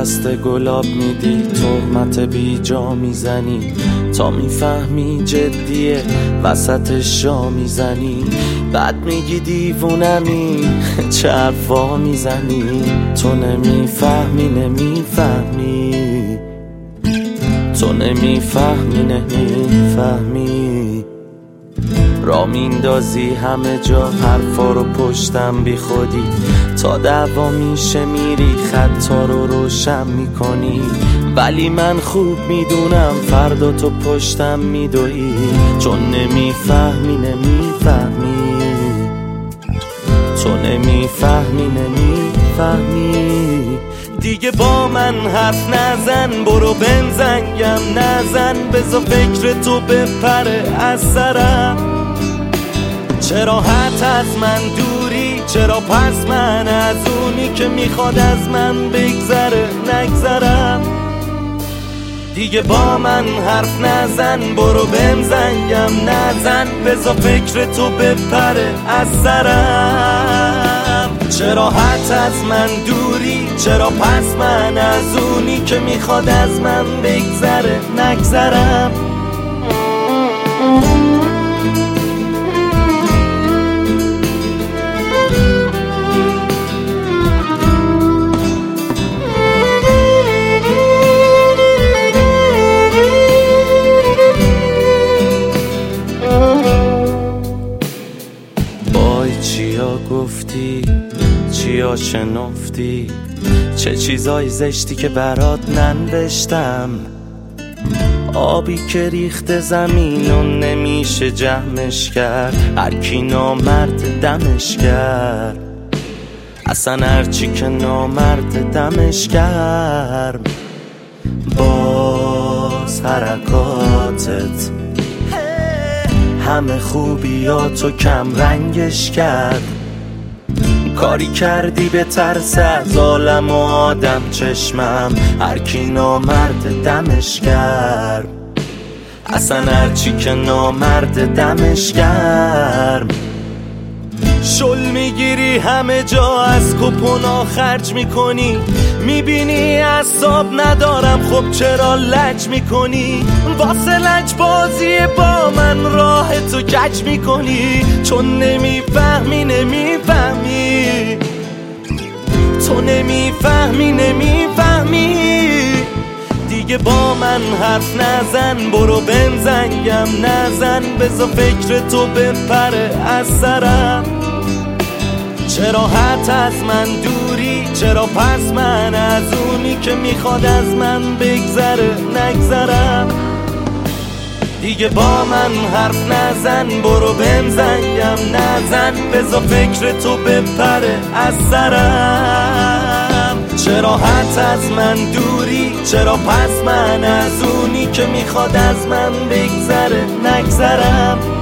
دست گلاب میدی، تهمت بی جا میزنی تا میفهمی جدیه، وسط شا میزنی، بعد میگی دیوونمی چه حرفا میزنی. تو نمیفهمی نمیفهمی، تو نمیفهمی نمیفهمی. را میندازی همه جا حرفا رو پشتم بی خودی، تا دعوا میشه میری خطا رو روشن میکنی، ولی من خوب میدونم فردا تو پشتم میدوی، چون نمیفهمی نمیفهمی، تو نمیفهمی نمیفهمی. دیگه با من حرف نزن، برو بهم زنگم نزن، بذار فکر تو بپره از سرم. چرا حت از من دوری، چرا پس من از اونی که میخواد از من بگذره نگذرم. دیگه با من حرف نزن، برو بهم زنگم نزن، بذار فکر تو بپره از سرم. چرا حت از من دوری، چرا پس من از اونی که میخواد از من بگذره نگذرم. چیا گفتی، چیا شنفتی، چه چیزای زشتی که برات ننوشتم. آبی که ریخته زمین و نمیشه جمعش کرد، هر کی نامرد دمش کرد، اصلا هرچی که نامرد دمش کرد. باز حرکاتت همه خوبیاتو کم رنگش کرد، کاری کردی به ترس از عالم و آدم چشمم، هر کی نامرد دمش کرد، اصلا هرچی که نامرد دمش کرد. شل میگیری همه جا، از کپونا خرج میکنی، میبینی اعصاب ندارم، خب چرا لج میکنی؟ واسه لج بازی با من راه تو کج میکنی، چون نمیفهمی نمیفهمی، تو نمیفهمی نمیفهمی. دیگه با من حرف نزن، برو بهم زنگم نزن، بذار فکر تو بپره از سرم. چرا حت از من دوری، چرا پس من از اونی که میخواد از من بگذره نگذرم. دیگه با من حرف نزن، برو بهم زنگم نزن، بذار فکر تو بپره از سرم. چرا حت از من دوری، چرا پس من از اونی که میخواد از من بگذره نگذرم.